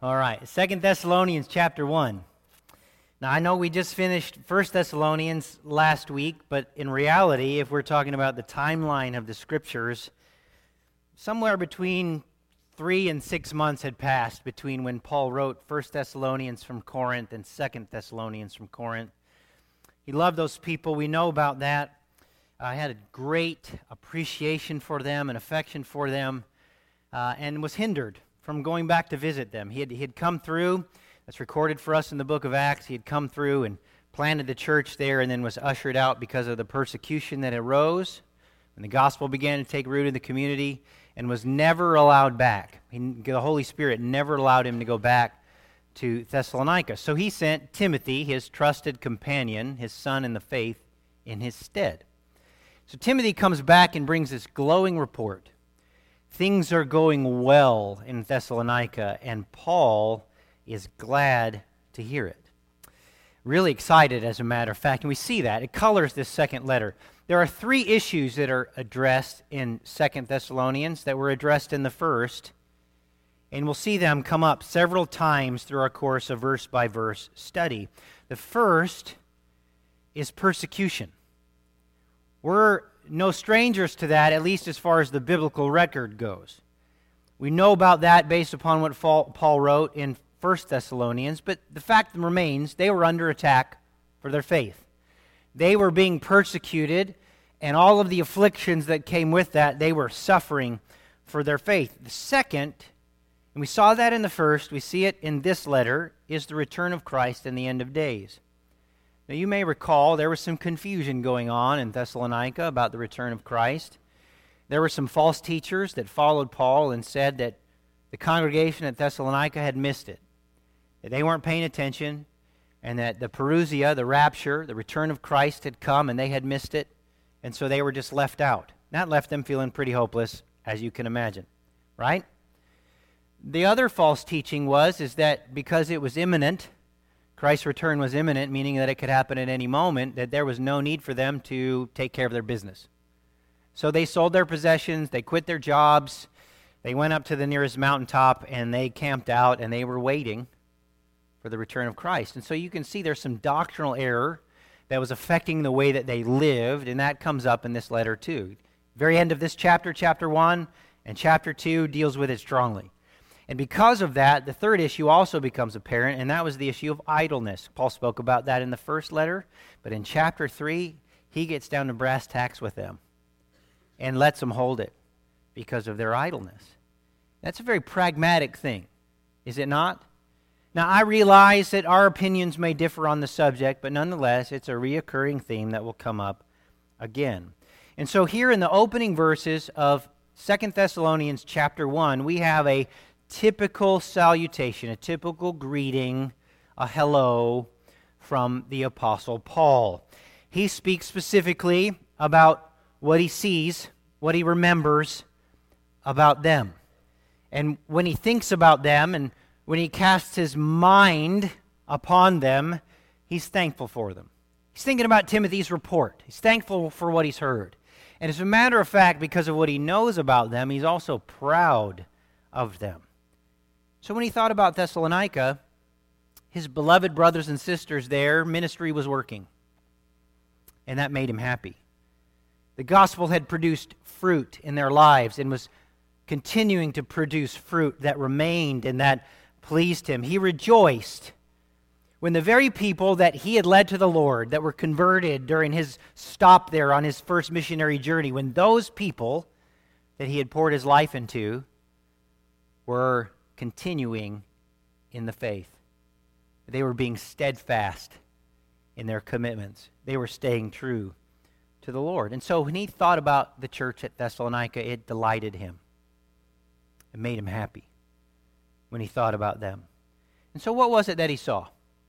All right, 2 Thessalonians chapter 1. Now, I know we just finished 1 Thessalonians last week, but in reality, if we're talking about the timeline of the Scriptures, somewhere between 3 and 6 months had passed between when Paul wrote 1 Thessalonians from Corinth and 2 Thessalonians from Corinth. He loved those people. We know about that. I had a great appreciation for them and affection for them, and was hindered from going back to visit them. He had come through, that's recorded for us in the book of Acts, he had come through and planted the church there and then was ushered out because of the persecution that arose when the gospel began to take root in the community, and was never allowed back. The Holy Spirit never allowed him to go back to Thessalonica. So he sent Timothy, his trusted companion, his son in the faith, in his stead. So Timothy comes back and brings this glowing report. Things are going well in Thessalonica, and Paul is glad to hear it. Really excited, as a matter of fact, and we see that. It colors this second letter. There are 3 issues that are addressed in 2 Thessalonians that were addressed in the first, and we'll see them come up several times through our course of verse-by-verse study. The first is persecution. We're no strangers to that, at least as far as the biblical record goes. We know about that based upon what Paul wrote in 1 Thessalonians, but the fact remains they were under attack for their faith. They were being persecuted, and all of the afflictions that came with that, they were suffering for their faith. The second, and we saw that in the first, we see it in this letter, is the return of Christ in the end of days. Now, you may recall there was some confusion going on in Thessalonica about the return of Christ. There were some false teachers that followed Paul and said that the congregation at Thessalonica had missed it, that they weren't paying attention, and that the parousia, the rapture, the return of Christ had come and they had missed it, and so they were just left out. That left them feeling pretty hopeless, as you can imagine, right? The other false teaching is that because it was imminent, Christ's return was imminent, meaning that it could happen at any moment, that there was no need for them to take care of their business. So they sold their possessions, they quit their jobs, they went up to the nearest mountaintop, and they camped out, and they were waiting for the return of Christ. And so you can see there's some doctrinal error that was affecting the way that they lived, and that comes up in this letter too. Very end of this chapter, chapter 1, and chapter 2 deals with it strongly. And because of that, the third issue also becomes apparent, and that was the issue of idleness. Paul spoke about that in the first letter, but in chapter 3, he gets down to brass tacks with them and lets them hold it because of their idleness. That's a very pragmatic thing, is it not? Now, I realize that our opinions may differ on the subject, but nonetheless, it's a reoccurring theme that will come up again. And so here in the opening verses of 2 Thessalonians chapter 1, we have a typical salutation, a typical greeting, a hello from the Apostle Paul. He speaks specifically about what he sees, what he remembers about them. And when he thinks about them and when he casts his mind upon them, he's thankful for them. He's thinking about Timothy's report. He's thankful for what he's heard. And as a matter of fact, because of what he knows about them, he's also proud of them. So when he thought about Thessalonica, his beloved brothers and sisters there, ministry was working. And that made him happy. The gospel had produced fruit in their lives and was continuing to produce fruit that remained and that pleased him. He rejoiced when the very people that he had led to the Lord, that were converted during his stop there on his first missionary journey, when those people that he had poured his life into were continuing in the faith. They were being steadfast in their commitments. They were staying true to the Lord. And so when he thought about the church at Thessalonica, it delighted him. It made him happy when he thought about them. And so what was it that he saw?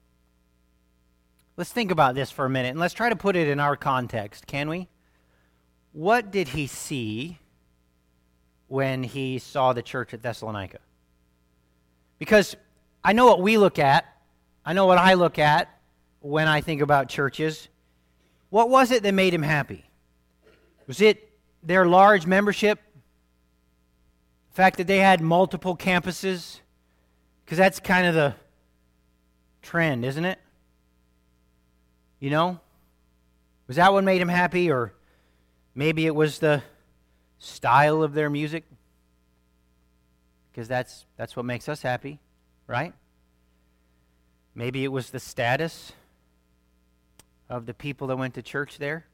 Let's think about this for a minute, and let's try to put it in our context, can we? What did he see when he saw the church at Thessalonica? Because I know what we look at. I know what I look at when I think about churches. What was it that made him happy? Was it their large membership? The fact that they had multiple campuses? Because that's kind of the trend, isn't it? You know? Was that what made him happy? Or maybe it was the style of their music? Because that's what makes us happy, right? Maybe it was the status of the people that went to church there.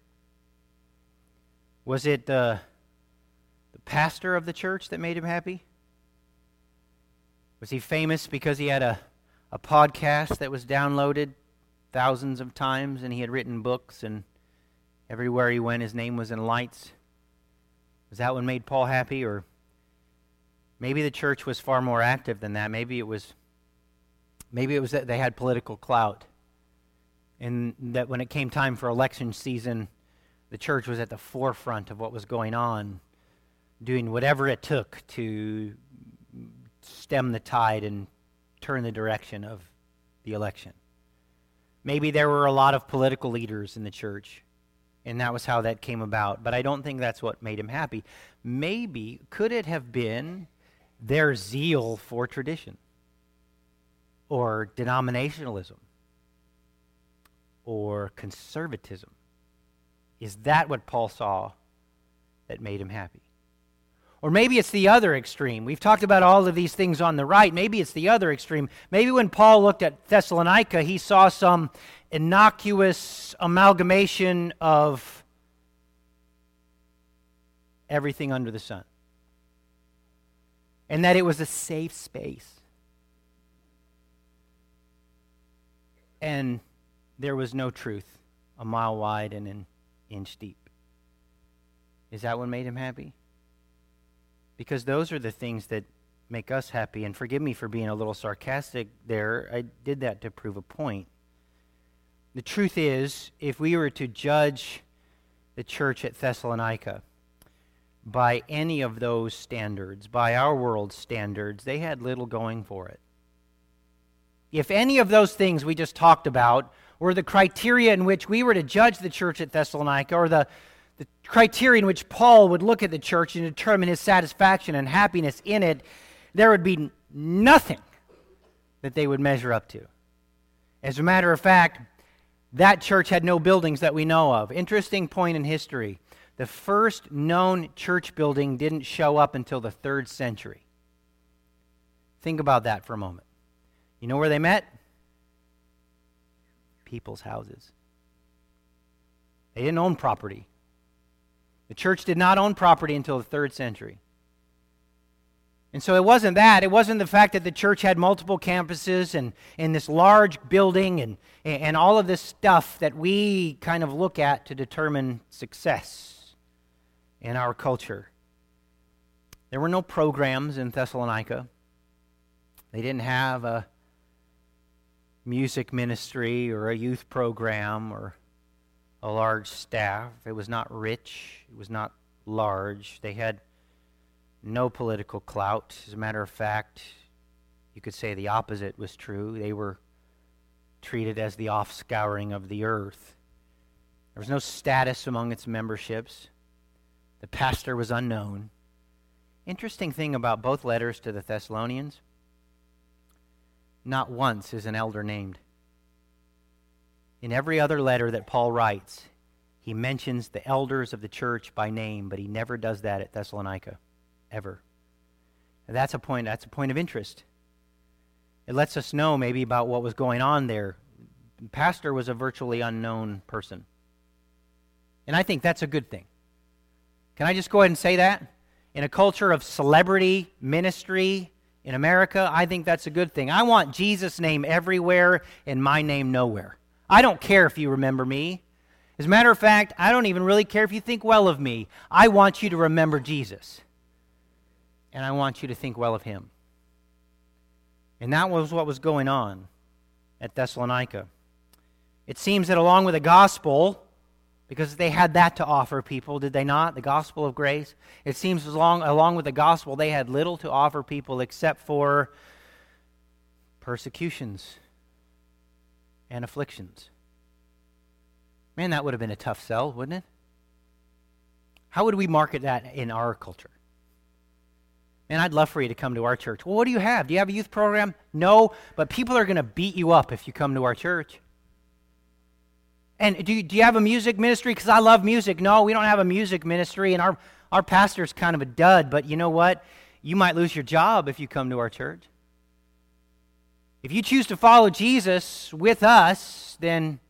Was it the pastor of the church that made him happy? Was he famous because he had a podcast that was downloaded thousands of times, and he had written books, and everywhere he went his name was in lights? Was that what made Paul happy? Or maybe the church was far more active than that. Maybe it was that they had political clout, and that when it came time for election season, the church was at the forefront of what was going on, doing whatever it took to stem the tide and turn the direction of the election. Maybe there were a lot of political leaders in the church, and that was how that came about. But I don't think that's what made him happy. Maybe, could it have been their zeal for tradition, or denominationalism, or conservatism? Is that what Paul saw that made him happy? Or maybe it's the other extreme. We've talked about all of these things on the right. Maybe it's the other extreme. Maybe when Paul looked at Thessalonica, he saw some innocuous amalgamation of everything under the sun, and that it was a safe space. And there was no truth, a mile wide and an inch deep. Is that what made him happy? Because those are the things that make us happy. And forgive me for being a little sarcastic there. I did that to prove a point. The truth is, if we were to judge the church at Thessalonica by any of those standards, by our world's standards, they had little going for it. If any of those things we just talked about were the criteria in which we were to judge the church at Thessalonica, or the criteria in which Paul would look at the church and determine his satisfaction and happiness in it, there would be nothing that they would measure up to. As a matter of fact, that church had no buildings that we know of. Interesting point in history. The first known church building didn't show up until the 3rd century. Think about that for a moment. You know where they met? People's houses. They didn't own property. The church did not own property until the 3rd century. And so it wasn't that. It wasn't the fact that the church had multiple campuses and this large building and all of this stuff that we kind of look at to determine success in our culture. There were no programs in Thessalonica. They didn't have a music ministry or a youth program or a large staff. It was not rich. It was not large. They had no political clout. As a matter of fact, you could say the opposite was true. They were treated as the offscouring of the earth. There was no status among its memberships. The pastor was unknown. Interesting thing about both letters to the Thessalonians, not once is an elder named. In every other letter that Paul writes, he mentions the elders of the church by name, but he never does that at Thessalonica, ever. And that's a point of interest. It lets us know maybe about what was going on there. The pastor was a virtually unknown person. And I think that's a good thing. Can I just go ahead and say that? In a culture of celebrity ministry in America, I think that's a good thing. I want Jesus' name everywhere and my name nowhere. I don't care if you remember me. As a matter of fact, I don't even really care if you think well of me. I want you to remember Jesus. And I want you to think well of him. And that was what was going on at Thessalonica. It seems that along with the gospel, because they had that to offer people, did they not? The gospel of grace. It seems along with the gospel, they had little to offer people except for persecutions and afflictions. Man, that would have been a tough sell, wouldn't it? How would we market that in our culture? And I'd love for you to come to our church. Well, what do you have? Do you have a youth program? No, but people are going to beat you up if you come to our church. And do you have a music ministry? Because I love music. No, we don't have a music ministry, and our pastor's kind of a dud, but you know what? You might lose your job if you come to our church. If you choose to follow Jesus with us, then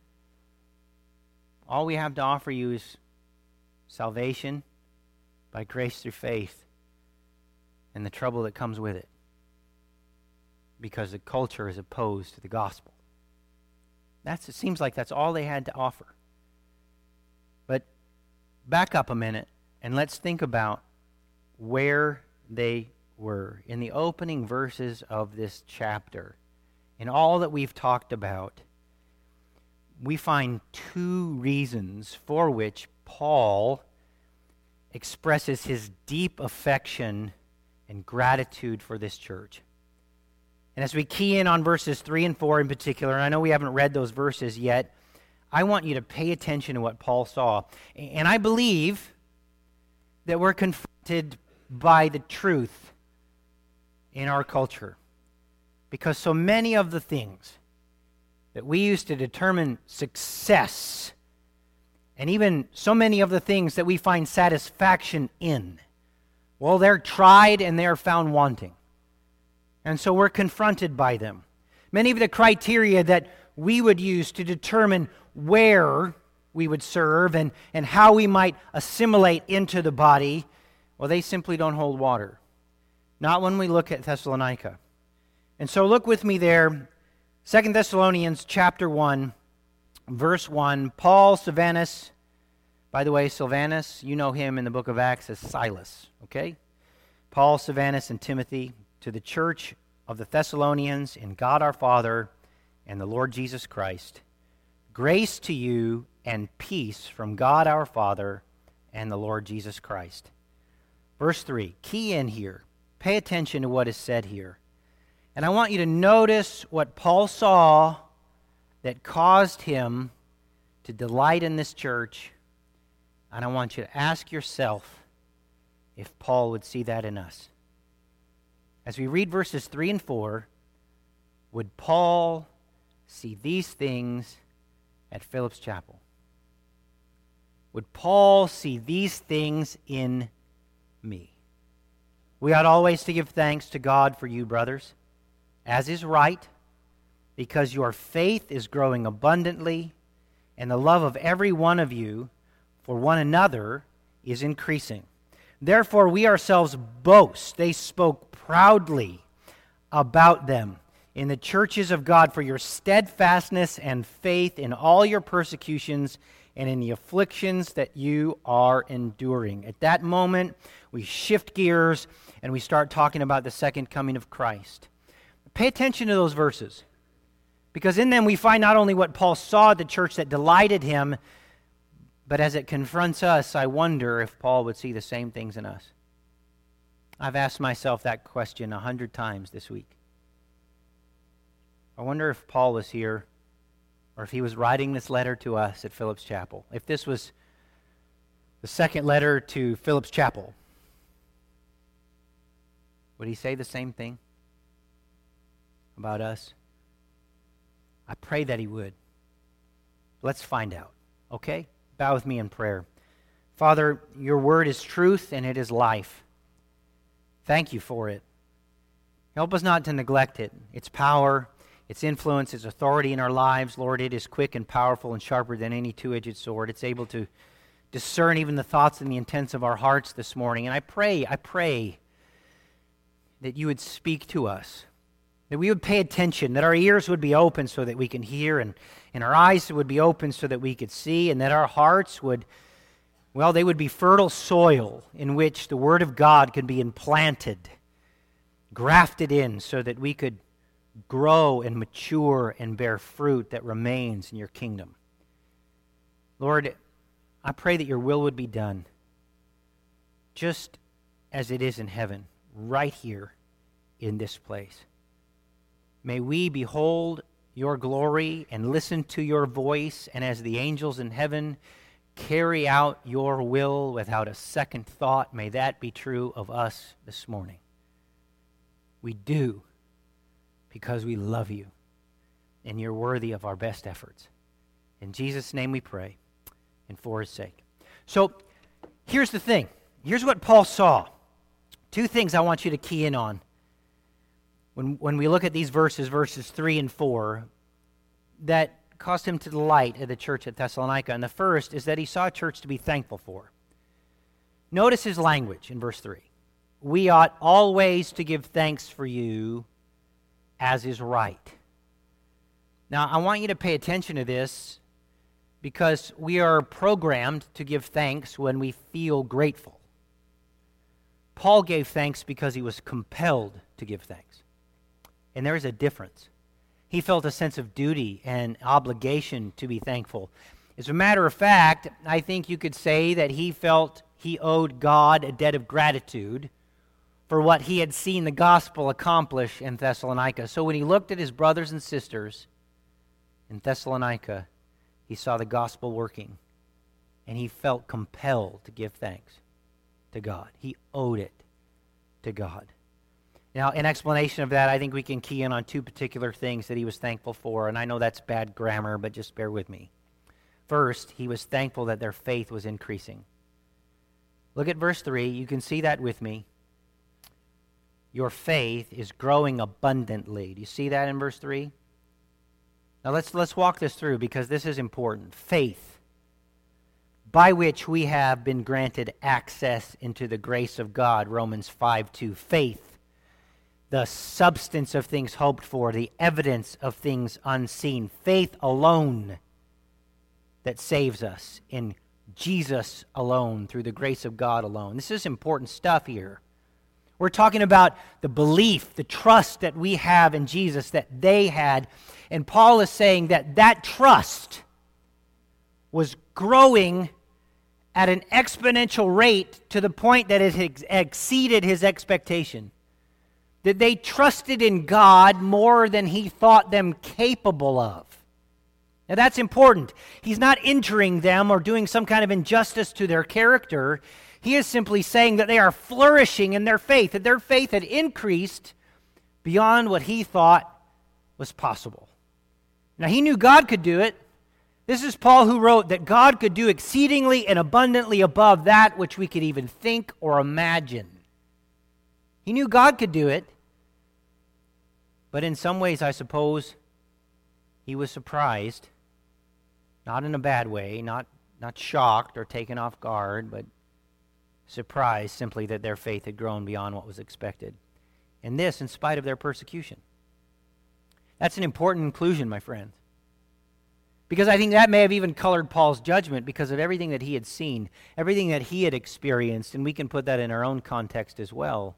all we have to offer you is salvation by grace through faith and the trouble that comes with it, because the culture is opposed to the gospel. It seems like that's all they had to offer. But back up a minute and let's think about where they were. In the opening verses of this chapter, in all that we've talked about, we find two reasons for which Paul expresses his deep affection and gratitude for this church. And as we key in on verses 3 and 4 in particular, and I know we haven't read those verses yet, I want you to pay attention to what Paul saw. And I believe that we're confronted by the truth in our culture, because so many of the things that we use to determine success, and even so many of the things that we find satisfaction in, well, they're tried and they're found wanting. And so we're confronted by them. Many of the criteria that we would use to determine where we would serve and how we might assimilate into the body, well, they simply don't hold water. Not when we look at Thessalonica. And so look with me there, 2 Thessalonians chapter 1, verse 1. Paul, Silvanus, by the way, Silvanus, you know him in the book of Acts as Silas, okay? Paul, Silvanus, and Timothy, to the church of the Thessalonians in God our Father and the Lord Jesus Christ, grace to you and peace from God our Father and the Lord Jesus Christ. Verse 3, key in here. Pay attention to what is said here. And I want you to notice what Paul saw that caused him to delight in this church. And I want you to ask yourself if Paul would see that in us. As we read verses 3 and 4, would Paul see these things at Phillips Chapel? Would Paul see these things in me? We ought always to give thanks to God for you, brothers, as is right, because your faith is growing abundantly, and the love of every one of you for one another is increasing. Therefore, we ourselves boast. They spoke proudly about them in the churches of God for your steadfastness and faith in all your persecutions and in the afflictions that you are enduring. At that moment, we shift gears and we start talking about the second coming of Christ. Pay attention to those verses, because in them we find not only what Paul saw at the church that delighted him, but as it confronts us, I wonder if Paul would see the same things in us. I've asked myself that question 100 times this week. I wonder if Paul was here, or if he was writing this letter to us at Phillips Chapel. If this was the second letter to Phillips Chapel, would he say the same thing about us? I pray that he would. Let's find out, okay? Bow with me in prayer. Father, your word is truth and it is life. Thank you for it. Help us not to neglect it. Its power, its influence, its authority in our lives, Lord, it is quick and powerful and sharper than any two-edged sword. It's able to discern even the thoughts and the intents of our hearts this morning. And I pray that you would speak to us, that we would pay attention, that our ears would be open so that we can hear, and our eyes would be open so that we could see, and that our hearts would, well, they would be fertile soil in which the Word of God could be implanted, grafted in, so that we could grow and mature and bear fruit that remains in your kingdom. Lord, I pray that your will would be done, just as it is in heaven, right here in this place. May we behold your glory and listen to your voice, and as the angels in heaven carry out your will without a second thought, may that be true of us this morning. We do because we love you, and you're worthy of our best efforts. In Jesus' name we pray, and for His sake. So, here's the thing. Here's what Paul saw. Two things I want you to key in on when we look at these verses 3 and 4, that caused him to delight at the church at Thessalonica. And the first is that he saw a church to be thankful for. Notice his language in verse 3. We ought always to give thanks for you, as is right. Now, I want you to pay attention to this because we are programmed to give thanks when we feel grateful. Paul gave thanks because he was compelled to give thanks. And there is a difference. He felt a sense of duty and obligation to be thankful. As a matter of fact, I think you could say that he felt he owed God a debt of gratitude for what he had seen the gospel accomplish in Thessalonica. So when he looked at his brothers and sisters in Thessalonica, he saw the gospel working, and he felt compelled to give thanks to God. He owed it to God. Now, in explanation of that, I think we can key in on two particular things that he was thankful for, and I know that's bad grammar, but just bear with me. First, he was thankful that their faith was increasing. Look at verse 3. You can see that with me. Your faith is growing abundantly. Do you see that in verse 3? Now, let's walk this through because this is important. Faith, by which we have been granted access into the grace of God, Romans 5:2. Faith, the substance of things hoped for, the evidence of things unseen. Faith alone that saves us in Jesus alone, through the grace of God alone. This is important stuff here. We're talking about the belief, the trust that we have in Jesus that they had. And Paul is saying that that trust was growing at an exponential rate to the point that it exceeded his expectation. That they trusted in God more than he thought them capable of. Now that's important. He's not injuring them or doing some kind of injustice to their character. He is simply saying that they are flourishing in their faith, that their faith had increased beyond what he thought was possible. Now he knew God could do it. This is Paul who wrote that God could do exceedingly and abundantly above that which we could even think or imagine. He knew God could do it, but in some ways, I suppose, he was surprised, not in a bad way, not shocked or taken off guard, but surprised simply that their faith had grown beyond what was expected. And this in spite of their persecution. That's an important inclusion, my friends. Because I think that may have even colored Paul's judgment because of everything that he had seen, everything that he had experienced, and we can put that in our own context as well.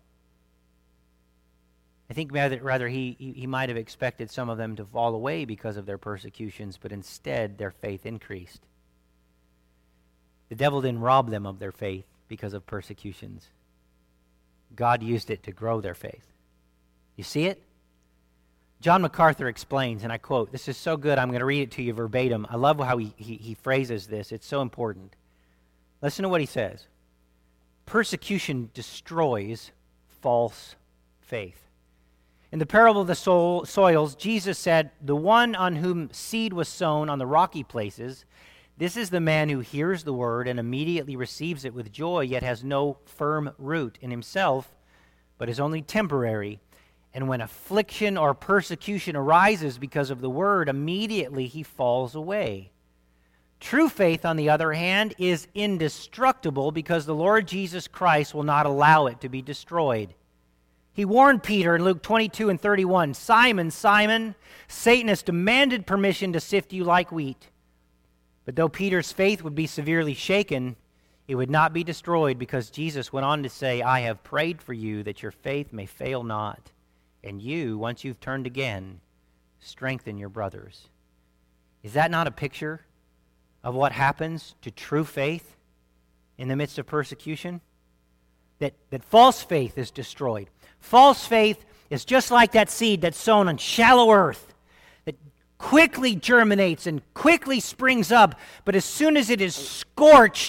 I think rather he might have expected some of them to fall away because of their persecutions, but instead their faith increased. The devil didn't rob them of their faith because of persecutions. God used it to grow their faith. You see it? John MacArthur explains, and I quote, this is so good, I'm going to read it to you verbatim. I love how he phrases this. It's so important. Listen to what he says. Persecution destroys false faith. In the parable of the soils, Jesus said, the one on whom seed was sown on the rocky places, this is the man who hears the word and immediately receives it with joy, yet has no firm root in himself, but is only temporary. And when affliction or persecution arises because of the word, immediately he falls away. True faith, on the other hand, is indestructible because the Lord Jesus Christ will not allow it to be destroyed. He warned Peter in Luke 22 and 31, Simon, Simon, Satan has demanded permission to sift you like wheat. But though Peter's faith would be severely shaken, it would not be destroyed because Jesus went on to say, I have prayed for you that your faith may fail not. And you, once you've turned again, strengthen your brothers. Is that not a picture of what happens to true faith in the midst of persecution? That false faith is destroyed. False faith is just like that seed that's sown on shallow earth that quickly germinates and quickly springs up, but as soon as it is scorched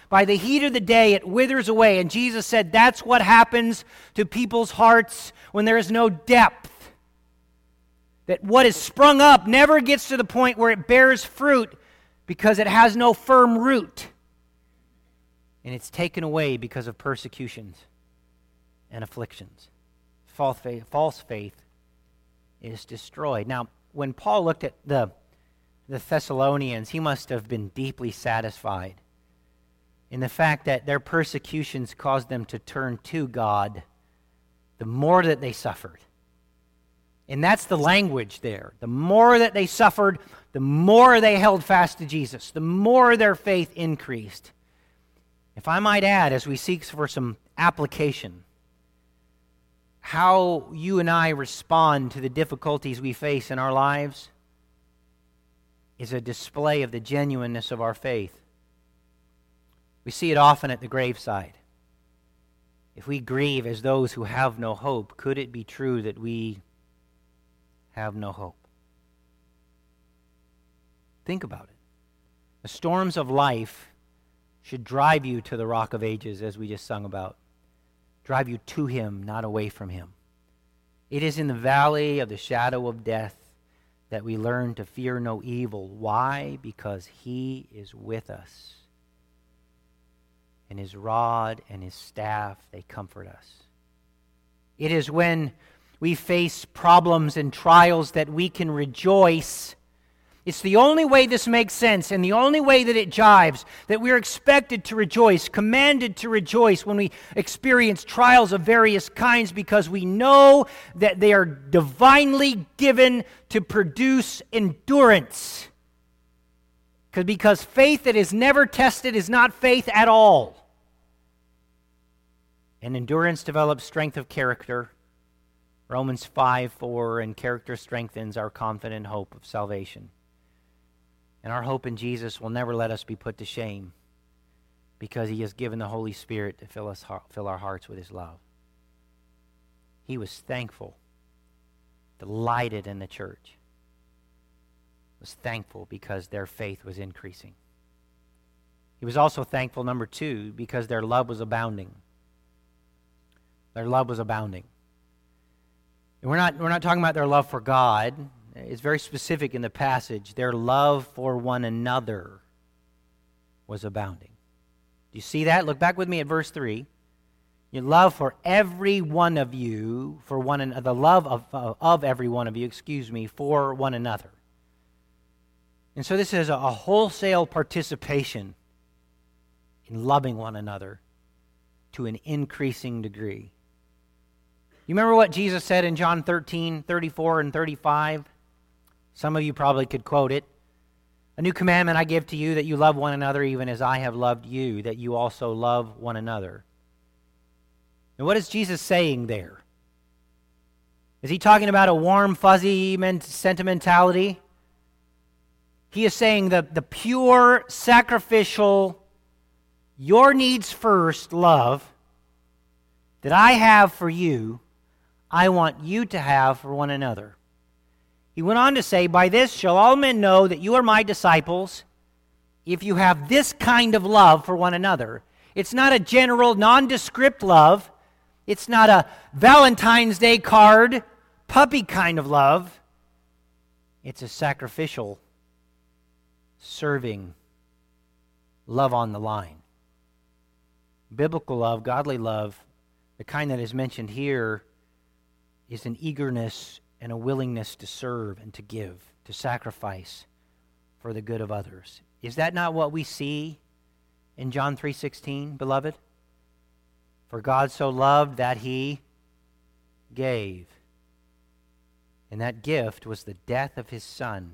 By the heat of the day, it withers away. And Jesus said that's what happens to people's hearts when there is no depth. That what is sprung up never gets to the point where it bears fruit because it has no firm root. And it's taken away because of persecutions and afflictions. False faith is destroyed. Now, when Paul looked at the Thessalonians, he must have been deeply satisfied in the fact that their persecutions caused them to turn to God the more that they suffered. And that's the language there. The more that they suffered, the more they held fast to Jesus, the more their faith increased. If I might add, as we seek for some application, how you and I respond to the difficulties we face in our lives is a display of the genuineness of our faith. We see it often at the graveside. If we grieve as those who have no hope, could it be true that we have no hope? Think about it. The storms of life should drive you to the Rock of Ages, as we just sung about. Drive you to Him, not away from Him. It is in the valley of the shadow of death that we learn to fear no evil. Why? Because He is with us. And His rod and His staff, they comfort us. It is when we face problems and trials that we can rejoice. It's the only way this makes sense and the only way that it jives, that we're expected to rejoice, commanded to rejoice when we experience trials of various kinds, because we know that they are divinely given to produce endurance. Because faith that is never tested is not faith at all. And endurance develops strength of character. Romans 5:4, and character strengthens our confident hope of salvation. And our hope in Jesus will never let us be put to shame, because He has given the Holy Spirit to fill our hearts with His love. He was thankful, delighted in the church. Was thankful because their faith was increasing. He was also thankful, number 2, because their love was abounding. Their love was abounding. And we're not talking about their love for God. It's very specific in the passage. Their love for one another was abounding. Do you see that? Look back with me at verse 3. Your love for every one of you, the love of every one of you, for one another. And so this is a wholesale participation in loving one another to an increasing degree. You remember what Jesus said in John 13:34 and 35? Some of you probably could quote it. A new commandment I give to you, that you love one another even as I have loved you, that you also love one another. And what is Jesus saying there? Is He talking about a warm, fuzzy sentimentality? He is saying the pure, sacrificial, your needs first love that I have for you, I want you to have for one another. He went on to say, by this shall all men know that you are my disciples, if you have this kind of love for one another. It's not a general, nondescript love. It's not a Valentine's Day card, puppy kind of love. It's a sacrificial, serving love on the line. Biblical love, godly love, the kind that is mentioned here, is an eagerness and a willingness to serve and to give, to sacrifice for the good of others. Is that not what we see in John 3:16, beloved? For God so loved that He gave. And that gift was the death of His Son.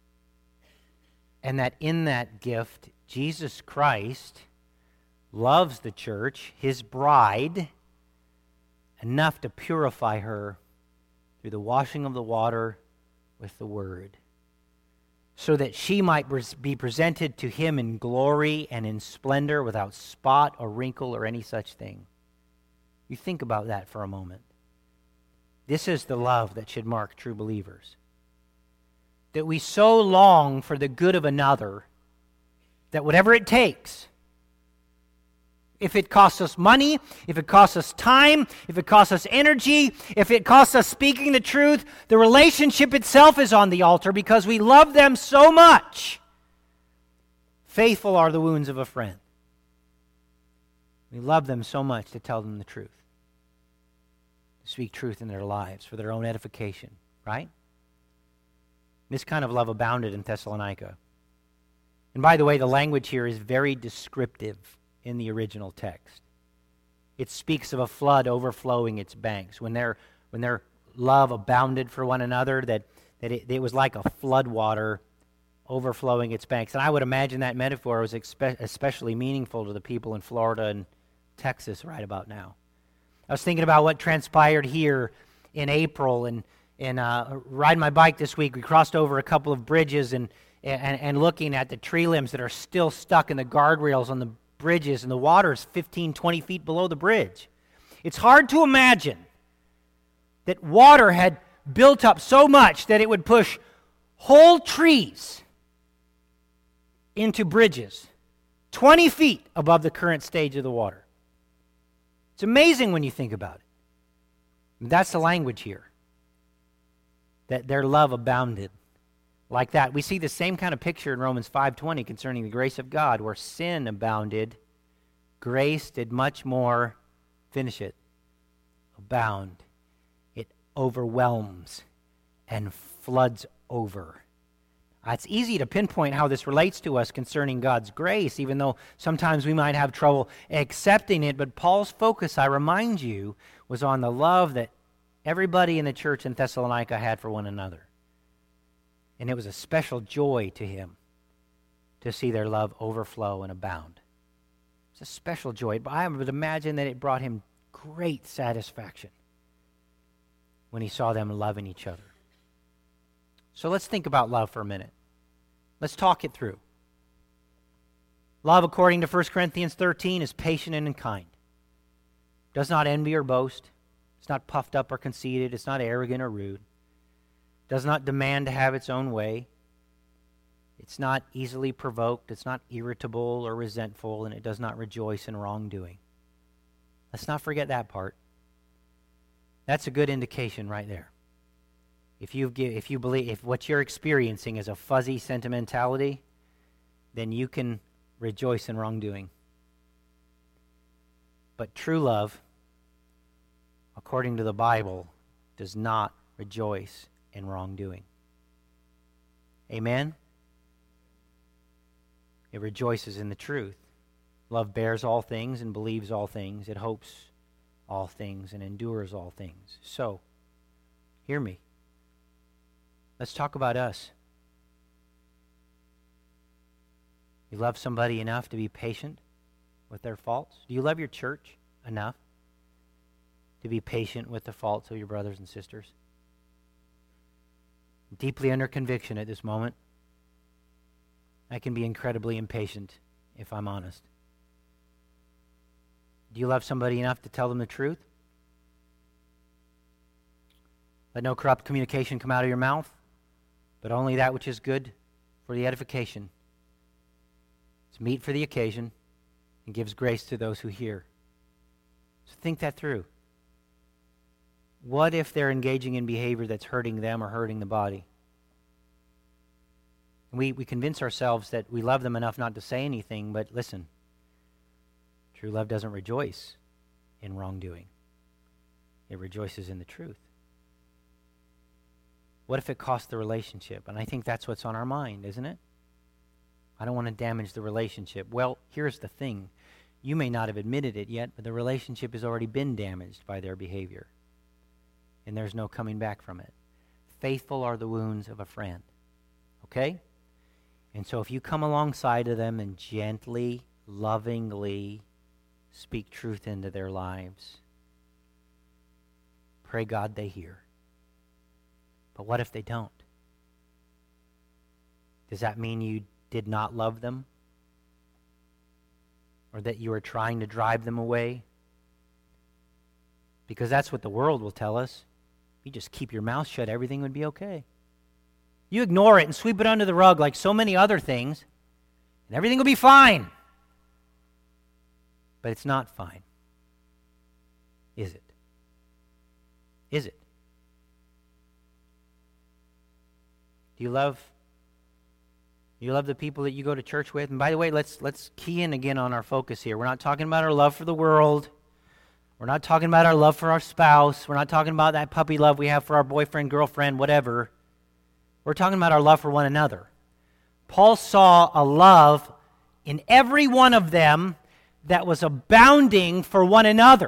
And that in that gift, Jesus Christ loves the church, His bride, enough to purify her through the washing of the water with the Word, so that she might be presented to Him in glory and in splendor, without spot or wrinkle or any such thing. You think about that for a moment. This is the love that should mark true believers. That we so long for the good of another that whatever it takes, if it costs us money, if it costs us time, if it costs us energy, if it costs us speaking the truth, the relationship itself is on the altar because we love them so much. Faithful are the wounds of a friend. We love them so much to tell them the truth, to speak truth in their lives for their own edification, right? This kind of love abounded in Thessalonica. And by the way, the language here is very descriptive in the original text. It speaks of a flood overflowing its banks. When their love abounded for one another, that it was like a flood water overflowing its banks. And I would imagine that metaphor was especially meaningful to the people in Florida and Texas right about now. I was thinking about what transpired here in April, and riding my bike this week, we crossed over a couple of bridges and looking at the tree limbs that are still stuck in the guardrails on the bridges, and the water is 15, 20 feet below the bridge. It's hard to imagine that water had built up so much that it would push whole trees into bridges 20 feet above the current stage of the water. It's amazing when you think about it. That's the language here, that their love abounded like that. We see the same kind of picture in Romans 5:20 concerning the grace of God, where sin abounded, grace did much more, finish it, abound. It overwhelms and floods over. It's easy to pinpoint how this relates to us concerning God's grace, even though sometimes we might have trouble accepting it. But Paul's focus, I remind you, was on the love that everybody in the church in Thessalonica had for one another. And it was a special joy to him to see their love overflow and abound. It's a special joy. But I would imagine that it brought him great satisfaction when he saw them loving each other. So let's think about love for a minute. Let's talk it through. Love, according to 1 Corinthians 13, is patient and kind. Does not envy or boast. It's not puffed up or conceited. It's not arrogant or rude. Does not demand to have its own way. It's not easily provoked. It's not irritable or resentful, and it does not rejoice in wrongdoing. Let's not forget that part. That's a good indication right there. If you believe, if what you're experiencing is a fuzzy sentimentality, then you can rejoice in wrongdoing. But true love, according to the Bible, does not rejoice in wrongdoing. Amen? It rejoices in the truth. Love bears all things and believes all things. It hopes all things and endures all things. So, hear me. Let's talk about us. You love somebody enough to be patient with their faults? Do you love your church enough to be patient with the faults of your brothers and sisters? Deeply under conviction at this moment. I can be incredibly impatient, if I'm honest. Do you love somebody enough to tell them the truth? Let no corrupt communication come out of your mouth, but only that which is good for the edification. It's meet for the occasion and gives grace to those who hear. So think that through. What if they're engaging in behavior that's hurting them or hurting the body? We convince ourselves that we love them enough not to say anything, but listen, true love doesn't rejoice in wrongdoing. It rejoices in the truth. What if it costs the relationship? And I think that's what's on our mind, isn't it? I don't want to damage the relationship. Well, here's the thing. You may not have admitted it yet, but the relationship has already been damaged by their behavior. And there's no coming back from it. Faithful are the wounds of a friend. Okay? And so if you come alongside of them and gently, lovingly speak truth into their lives, pray God they hear. But what if they don't? Does that mean you did not love them? Or that you are trying to drive them away? Because that's what the world will tell us. If you just keep your mouth shut, everything would be okay. You ignore it and sweep it under the rug like so many other things, and everything will be fine. But it's not fine. Is it? Is it? Do you love the people that you go to church with? And by the way, let's key in again on our focus here. We're not talking about our love for the world. We're not talking about our love for our spouse. We're not talking about that puppy love we have for our boyfriend, girlfriend, whatever. We're talking about our love for one another. Paul saw a love in every one of them that was abounding for one another.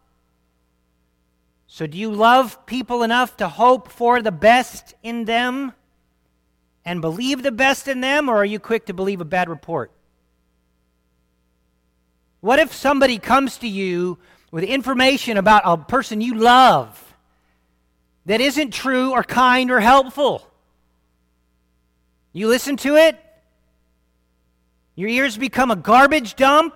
So do you love people enough to hope for the best in them and believe the best in them, or are you quick to believe a bad report? What if somebody comes to you with information about a person you love that isn't true or kind or helpful? You listen to it? Your ears become a garbage dump?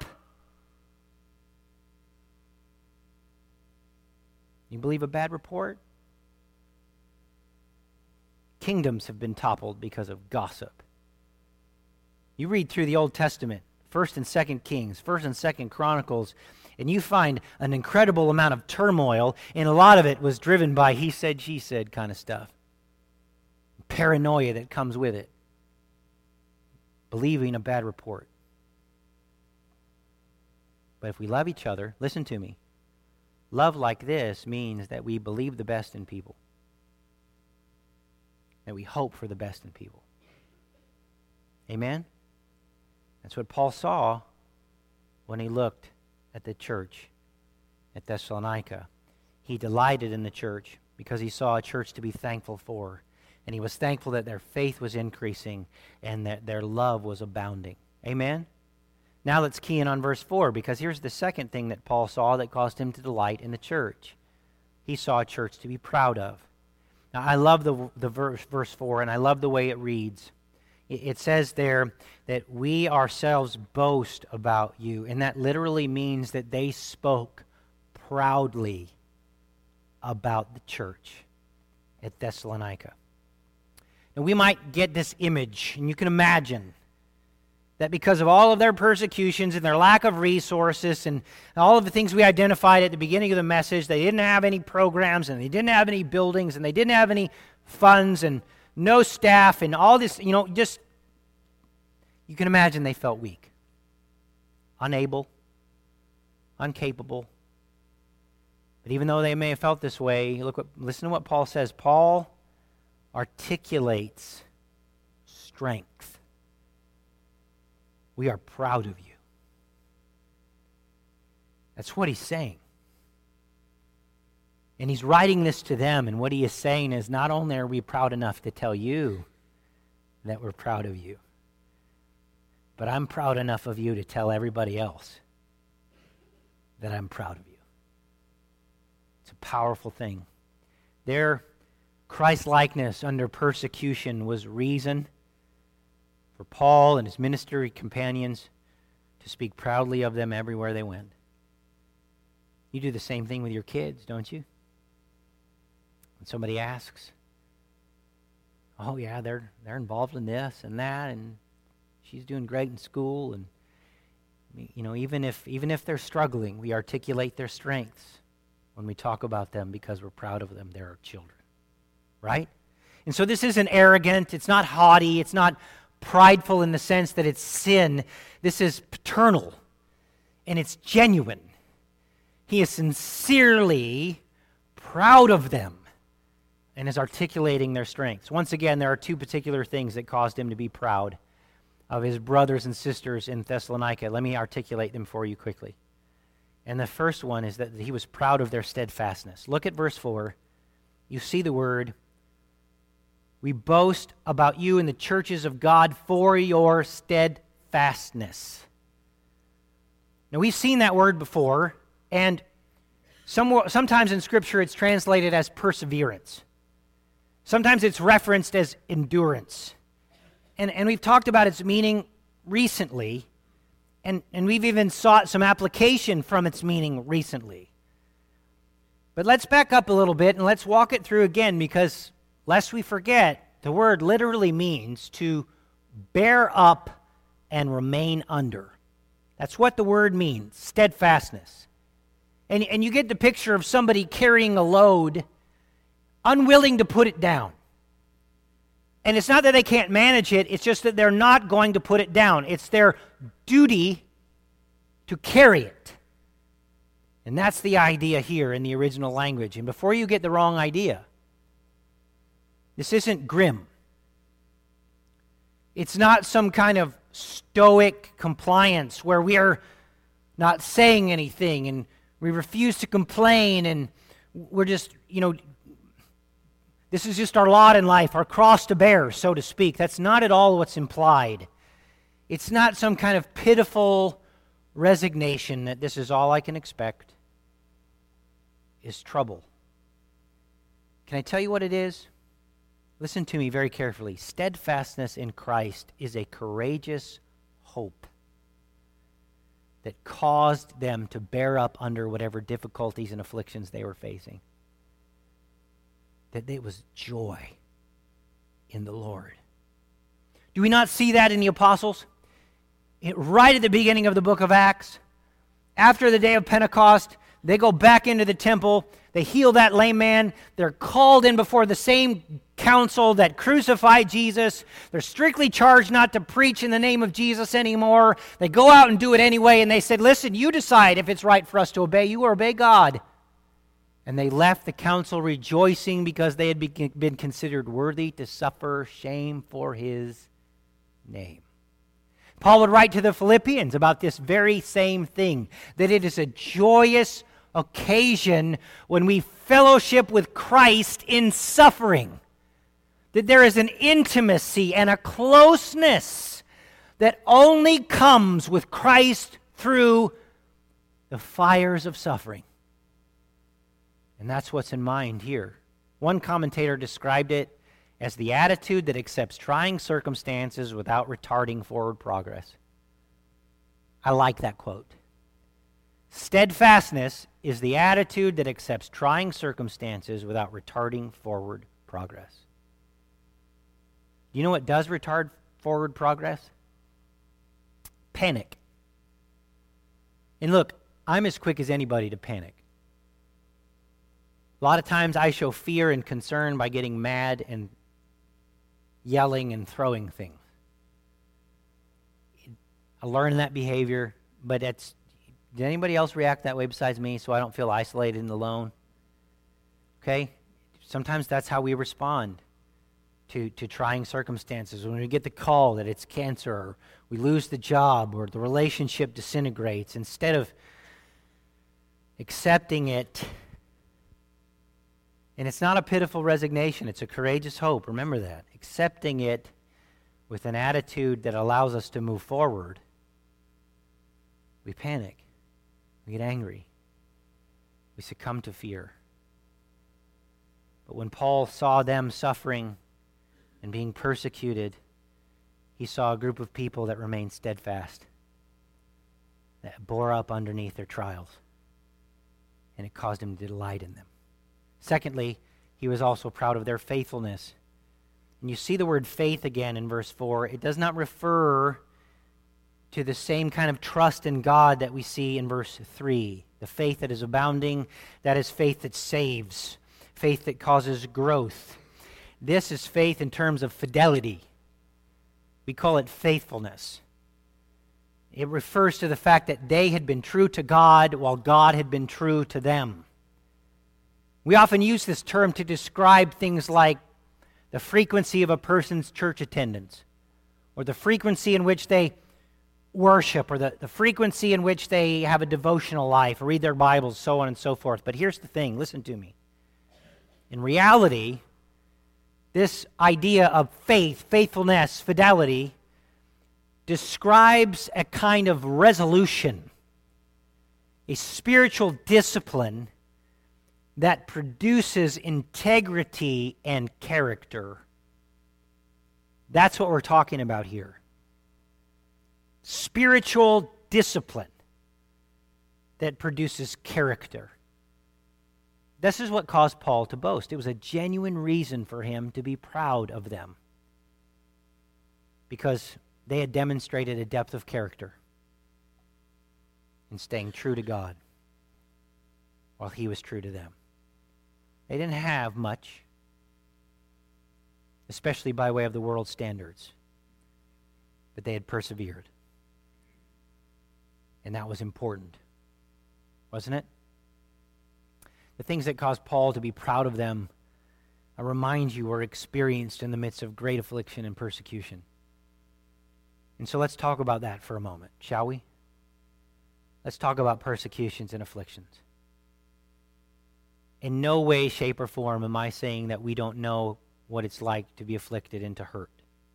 You believe a bad report? Kingdoms have been toppled because of gossip. You read through the Old Testament, 1st and 2nd Kings, 1st and 2nd Chronicles, and you find an incredible amount of turmoil, and a lot of it was driven by he said, she said kind of stuff. Paranoia that comes with it. Believing a bad report. But if we love each other, listen to me, love like this means that we believe the best in people. That we hope for the best in people. Amen? That's what Paul saw when he looked at the church at Thessalonica. He delighted in the church because he saw a church to be thankful for. And he was thankful that their faith was increasing and that their love was abounding. Amen? Now let's key in on verse 4, because here's the second thing that Paul saw that caused him to delight in the church. He saw a church to be proud of. Now, I love the verse 4, and I love the way it reads. It says there that we ourselves boast about you, and that literally means that they spoke proudly about the church at Thessalonica. Now, we might get this image, and you can imagine that because of all of their persecutions and their lack of resources and all of the things we identified at the beginning of the message, they didn't have any programs and they didn't have any buildings and they didn't have any funds and no staff and all this, just, you can imagine they felt weak, unable, incapable. But even though they may have felt this way, listen to what Paul says. Paul articulates strength. We are proud of you. That's what he's saying. And he's writing this to them, and what he is saying is not only are we proud enough to tell you that we're proud of you, but I'm proud enough of you to tell everybody else that I'm proud of you. It's a powerful thing. Their Christ-likeness under persecution was reason for Paul and his ministry companions to speak proudly of them everywhere they went. You do the same thing with your kids, don't you? When somebody asks, oh yeah, they're involved in this and that, and she's doing great in school, and even if they're struggling, we articulate their strengths when we talk about them because we're proud of them. They're our children, right? And so this isn't arrogant, it's not haughty, it's not prideful in the sense that it's sin. This is paternal, and it's genuine. He is sincerely proud of them and is articulating their strengths. Once again, there are two particular things that caused him to be proud of his brothers and sisters in Thessalonica. Let me articulate them for you quickly. And the first one is that he was proud of their steadfastness. Look at verse 4. You see the word, we boast about you in the churches of God for your steadfastness. Now, we've seen that word before, and sometimes in Scripture it's translated as perseverance. Sometimes it's referenced as endurance. And we've talked about its meaning recently, and we've even sought some application from its meaning recently. But let's back up a little bit and let's walk it through again, because lest we forget, the word literally means to bear up and remain under. That's what the word means, steadfastness. And you get the picture of somebody carrying a load, unwilling to put it down. And it's not that they can't manage it, it's just that they're not going to put it down. It's their duty to carry it. And that's the idea here in the original language. And before you get the wrong idea, this isn't grim. It's not some kind of stoic compliance where we are not saying anything and we refuse to complain and we're just, this is just our lot in life, our cross to bear, so to speak. That's not at all what's implied. It's not some kind of pitiful resignation that this is all I can expect is trouble. Can I tell you what it is? Listen to me very carefully. Steadfastness in Christ is a courageous hope that caused them to bear up under whatever difficulties and afflictions they were facing. That it was joy in the Lord. Do we not see that in the apostles? Right at the beginning of the book of Acts, after the day of Pentecost, they go back into the temple, they heal that lame man, they're called in before the same council that crucified Jesus. They're strictly charged not to preach in the name of Jesus anymore. They go out and do it anyway, and they said, listen, you decide if it's right for us to obey you or obey God. And they left the council rejoicing because they had been considered worthy to suffer shame for his name. Paul would write to the Philippians about this very same thing, that it is a joyous occasion when we fellowship with Christ in suffering, that there is an intimacy and a closeness that only comes with Christ through the fires of suffering. And that's what's in mind here. One commentator described it as the attitude that accepts trying circumstances without retarding forward progress. I like that quote. Steadfastness is the attitude that accepts trying circumstances without retarding forward progress. Do you know what does retard forward progress? Panic. And look, I'm as quick as anybody to panic. A lot of times I show fear and concern by getting mad and yelling and throwing things. I learned that behavior, but did anybody else react that way besides me so I don't feel isolated and alone? Okay? Sometimes that's how we respond to trying circumstances. When we get the call that it's cancer, or we lose the job, or the relationship disintegrates, instead of accepting it. And it's not a pitiful resignation, it's a courageous hope. Remember that. Accepting it with an attitude that allows us to move forward. We panic. We get angry. We succumb to fear. But when Paul saw them suffering and being persecuted, he saw a group of people that remained steadfast, that bore up underneath their trials, and it caused him to delight in them. Secondly, he was also proud of their faithfulness. And you see the word faith again in verse 4. It does not refer to the same kind of trust in God that we see in verse 3. The faith that is abounding, that is faith that saves, faith that causes growth. This is faith in terms of fidelity. We call it faithfulness. It refers to the fact that they had been true to God while God had been true to them. We often use this term to describe things like the frequency of a person's church attendance, or the frequency in which they worship, or the frequency in which they have a devotional life, or read their Bibles, so on and so forth. But here's the thing, listen to me. In reality, this idea of faith, faithfulness, fidelity, describes a kind of resolution, a spiritual discipline that produces integrity and character. That's what we're talking about here. Spiritual discipline that produces character. This is what caused Paul to boast. It was a genuine reason for him to be proud of them, because they had demonstrated a depth of character. and staying true to God while he was true to them. They didn't have much, especially by way of the world's standards, but they had persevered. And that was important, wasn't it? The things that caused Paul to be proud of them, I remind you, were experienced in the midst of great affliction and persecution. And so let's talk about that for a moment, shall we? Let's talk about persecutions and afflictions. In no way, shape, or form am I saying that we don't know what it's like to be afflicted and to hurt.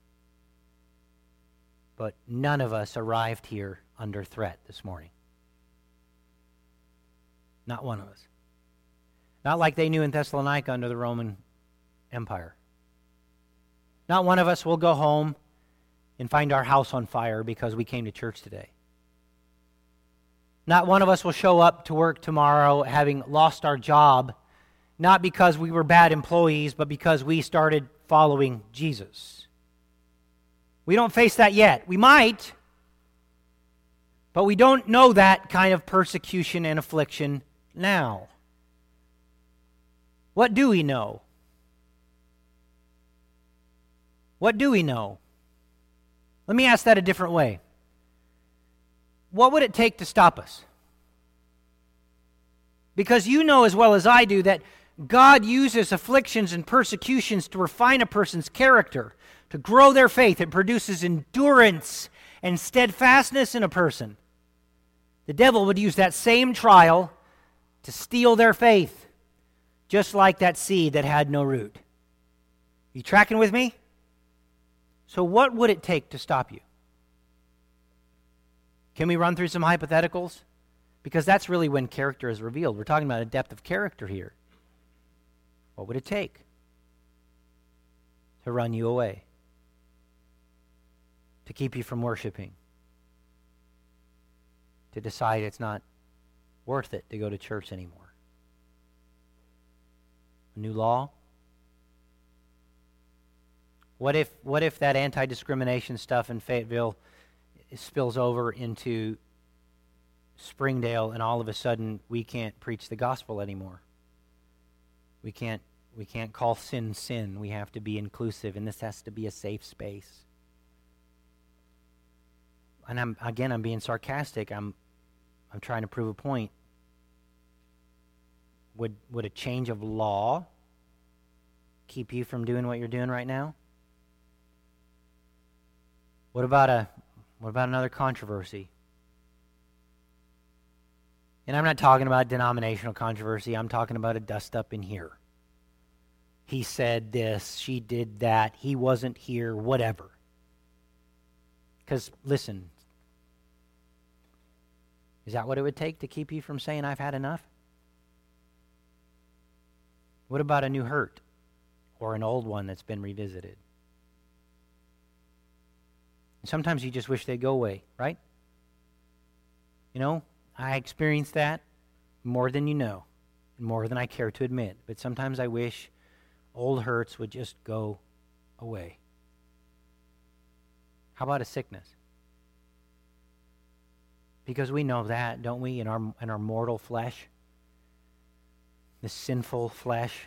But none of us arrived here under threat this morning. Not one of us. Not like they knew in Thessalonica under the Roman Empire. Not one of us will go home and find our house on fire because we came to church today. Not one of us will show up to work tomorrow having lost our job, not because we were bad employees, but because we started following Jesus. We don't face that yet. We might, but we don't know that kind of persecution and affliction now. What do we know? What do we know? Let me ask that a different way. What would it take to stop us? Because you know as well as I do that God uses afflictions and persecutions to refine a person's character, to grow their faith. It produces endurance and steadfastness in a person. The devil would use that same trial to steal their faith, just like that seed that had no root. You tracking with me? So what would it take to stop you? Can we run through some hypotheticals? Because that's really when character is revealed. We're talking about a depth of character here. What would it take to run you away? To keep you from worshiping? To decide it's not worth it to go to church anymore? A new law? What if that anti-discrimination stuff in Fayetteville spills over into Springdale and all of a sudden we can't preach the gospel anymore? We can't call sin sin. We have to be inclusive, and this has to be a safe space. And I'm being sarcastic. I'm trying to prove a point. Would a change of law keep you from doing what you're doing right now? What about another controversy? And I'm not talking about denominational controversy. I'm talking about a dust up in here. He said this, she did that, he wasn't here, whatever. Because, listen, is that what it would take to keep you from saying, I've had enough? What about a new hurt or an old one that's been revisited? And sometimes you just wish they'd go away, right? You know, I experienced that more than you know, and more than I care to admit. But sometimes I wish old hurts would just go away. How about a sickness? Because we know that, don't we, in our mortal flesh? The sinful flesh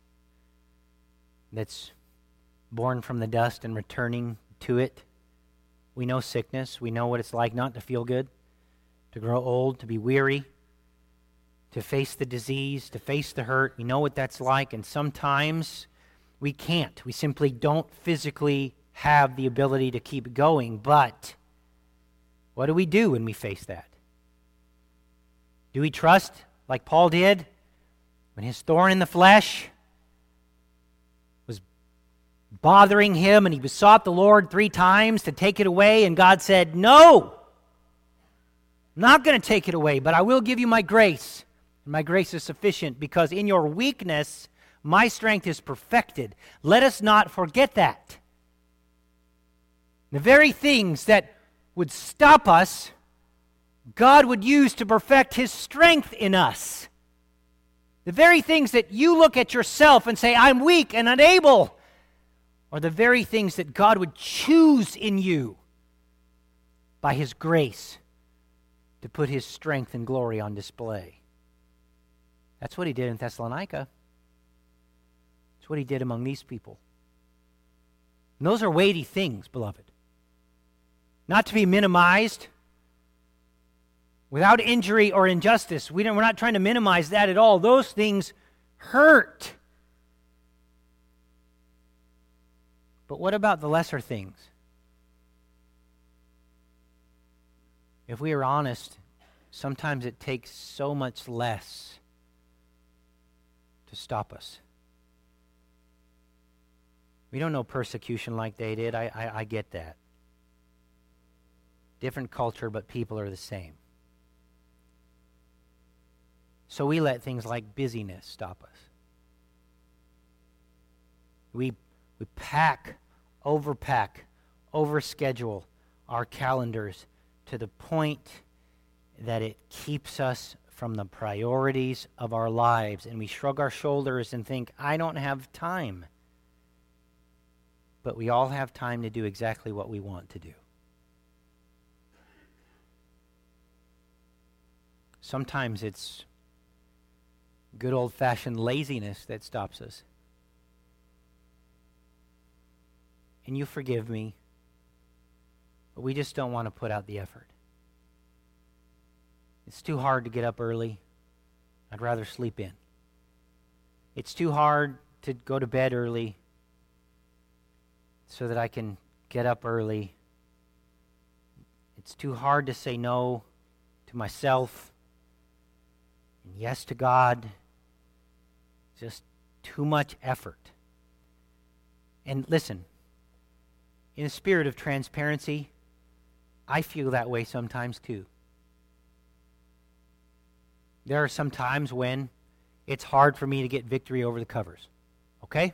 that's born from the dust and returning to it. We know sickness. We know what it's like not to feel good, to grow old, to be weary, to face the disease, to face the hurt. We know what that's like, and sometimes we can't. We simply don't physically have the ability to keep going. But what do we do when we face that? Do we trust, like Paul did, when his thorn in the flesh was bothering him and he besought the Lord 3 times to take it away, and God said, no, I'm not going to take it away, but I will give you my grace. And my grace is sufficient because in your weakness, my strength is perfected. Let us not forget that. The very things that would stop us, God would use to perfect His strength in us. The very things that you look at yourself and say, I'm weak and unable, are the very things that God would choose in you by His grace to put his strength and glory on display. That's what he did in Thessalonica. That's what he did among these people. And those are weighty things, beloved. Not to be minimized. Without injury or injustice. We're not trying to minimize that at all. Those things hurt. But what about the lesser things? If we are honest, sometimes it takes so much less to stop us. We don't know persecution like they did. I get that. Different culture, but people are the same. So we let things like busyness stop us. We pack, overschedule our calendars to the point that it keeps us from the priorities of our lives. And we shrug our shoulders and think, I don't have time. But we all have time to do exactly what we want to do. Sometimes it's good old-fashioned laziness that stops us. And you forgive me, but we just don't want to put out the effort. It's too hard to get up early. I'd rather sleep in. It's too hard to go to bed early so that I can get up early. It's too hard to say no to myself and yes to God. Just too much effort. And listen, in a spirit of transparency, I feel that way sometimes too. There are some times when it's hard for me to get victory over the covers. Okay?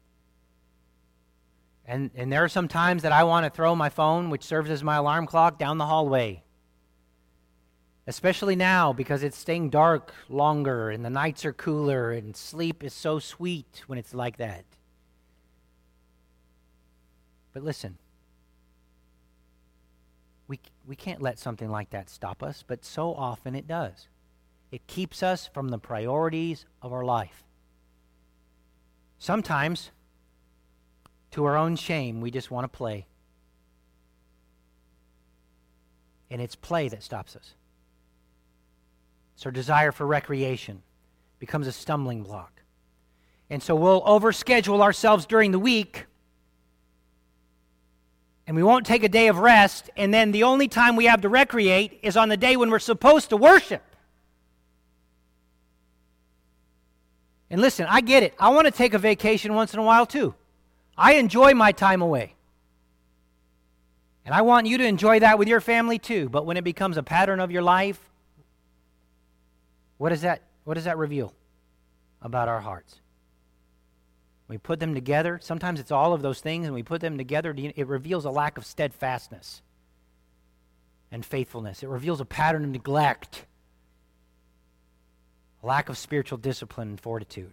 And there are some times that I want to throw my phone, which serves as my alarm clock, down the hallway. Especially now, because it's staying dark longer and the nights are cooler and sleep is so sweet when it's like that. But listen, we can't let something like that stop us, but so often it does. It keeps us from the priorities of our life. Sometimes, to our own shame, we just want to play. And it's play that stops us. So our desire for recreation becomes a stumbling block. And so we'll overschedule ourselves during the week, and we won't take a day of rest, and then the only time we have to recreate is on the day when we're supposed to worship. And listen, I get it. I want to take a vacation once in a while too. I enjoy my time away. And I want you to enjoy that with your family too. But when it becomes a pattern of your life, what does that reveal about our hearts? We put them together. Sometimes it's all of those things, and we put them together. It reveals a lack of steadfastness and faithfulness. It reveals a pattern of neglect, a lack of spiritual discipline and fortitude.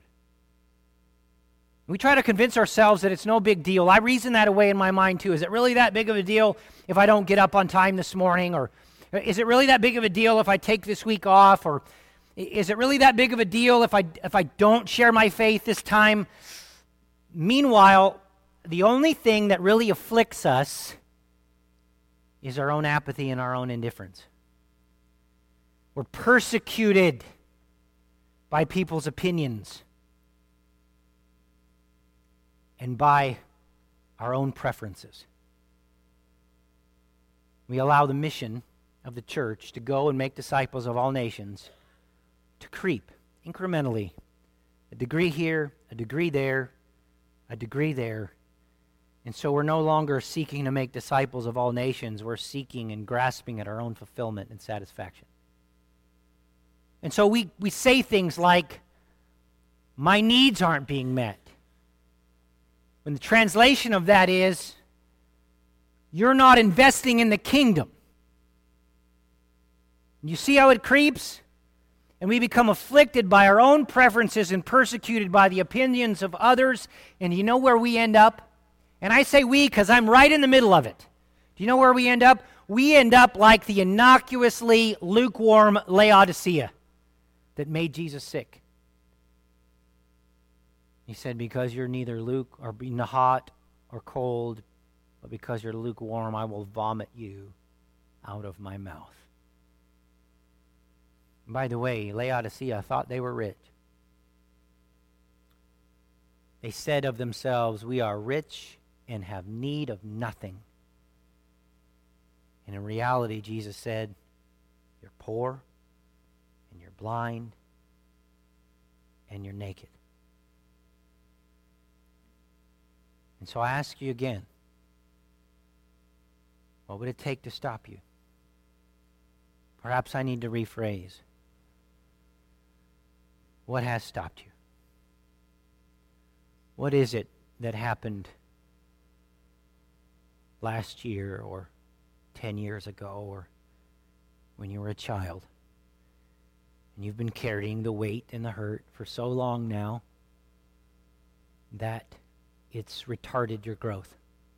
We try to convince ourselves that it's no big deal. I reason that away in my mind too. Is it really that big of a deal if I don't get up on time this morning? Or is it really that big of a deal if I take this week off? Or is it really that big of a deal if I don't share my faith this time? Meanwhile, the only thing that really afflicts us is our own apathy and our own indifference. We're persecuted by people's opinions and by our own preferences. We allow the mission of the church to go and make disciples of all nations to creep incrementally, a degree here, a degree there, a degree there. And so we're no longer seeking to make disciples of all nations. We're seeking and grasping at our own fulfillment and satisfaction. And so we say things like, my needs aren't being met. When the translation of that is, you're not investing in the kingdom. You see how it creeps? And we become afflicted by our own preferences and persecuted by the opinions of others. And you know where we end up? And I say we because I'm right in the middle of it. Do you know where we end up? we end up like the innocuously lukewarm Laodicea that made Jesus sick. He said, because you're neither hot or cold, but because you're lukewarm, I will vomit you out of my mouth. And by the way, Laodicea thought they were rich. They said of themselves, we are rich and have need of nothing. And in reality, Jesus said, you're poor, and you're blind, and you're naked. And so I ask you again, what would it take to stop you? Perhaps I need to rephrase. What has stopped you? What is it that happened last year or 10 years ago or when you were a child? And you've been carrying the weight and the hurt for so long now that it's retarded your growth.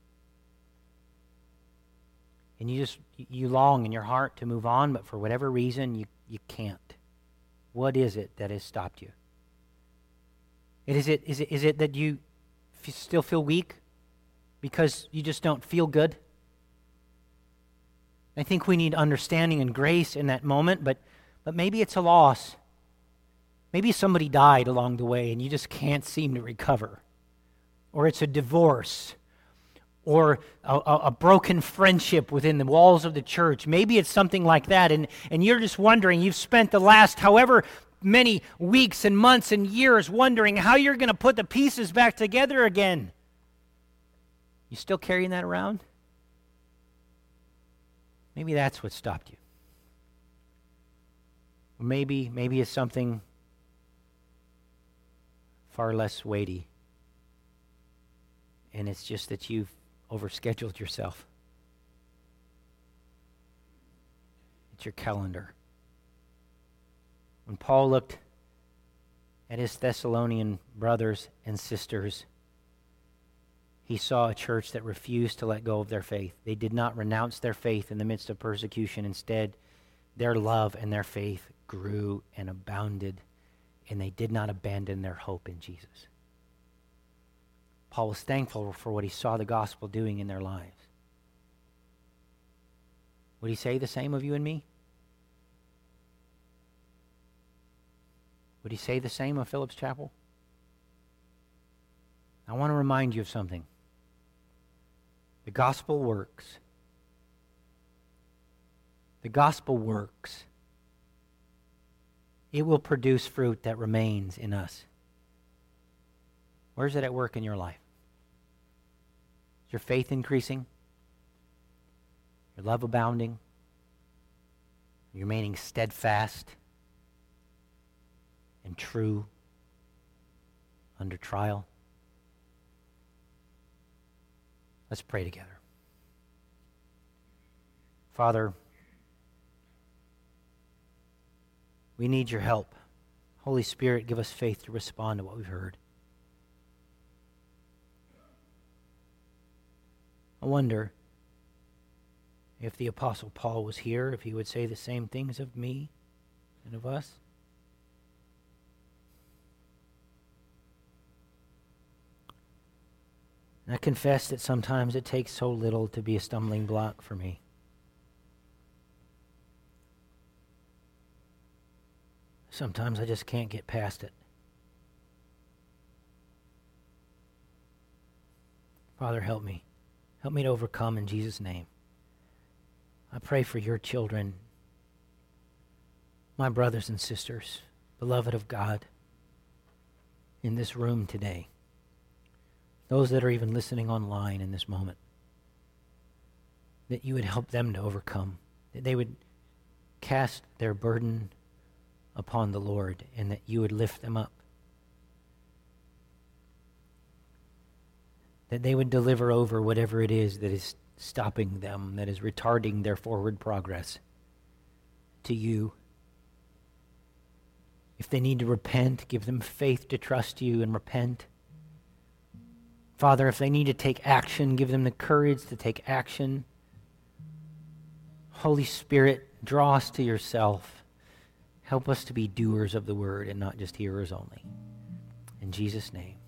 And you long in your heart to move on, but for whatever reason, you can't. What is it that has stopped you? Is it that you still feel weak because you just don't feel good? I think we need understanding and grace in that moment, but maybe it's a loss. Maybe somebody died along the way and you just can't seem to recover. Or it's a divorce, or a broken friendship within the walls of the church. Maybe it's something like that, and you're just wondering, you've spent the last however many weeks and months and years wondering how you're going to put the pieces back together again. You still carrying that around? Maybe that's what stopped you. Or maybe it's something far less weighty. And it's just that you've overscheduled yourself. It's your calendar. When Paul looked at his Thessalonian brothers and sisters, he saw a church that refused to let go of their faith. They did not renounce their faith in the midst of persecution. Instead, their love and their faith grew and abounded, and they did not abandon their hope in Jesus. Paul was thankful for what he saw the gospel doing in their lives. Would he say the same of you and me? Would he say the same of Phillips Chapel? I want to remind you of something. The gospel works. The gospel works. It will produce fruit that remains in us. Where's it at work in your life? Is your faith increasing? Your love abounding? You're remaining steadfast and true under trial? Let's pray together. Father, we need your help. Holy Spirit, give us faith to respond to what we've heard. I wonder if the Apostle Paul was here, if he would say the same things of me and of us. And I confess that sometimes it takes so little to be a stumbling block for me. Sometimes I just can't get past it. Father, help me. Help me to overcome in Jesus' name. I pray for your children, my brothers and sisters, beloved of God, in this room today. Those that are even listening online in this moment. That you would help them to overcome. That they would cast their burden upon the Lord and that you would lift them up. That they would deliver over whatever it is that is stopping them, that is retarding their forward progress to you. If they need to repent, give them faith to trust you and repent. Father, if they need to take action, give them the courage to take action. Holy Spirit, draw us to yourself. Help us to be doers of the word and not just hearers only. In Jesus' name.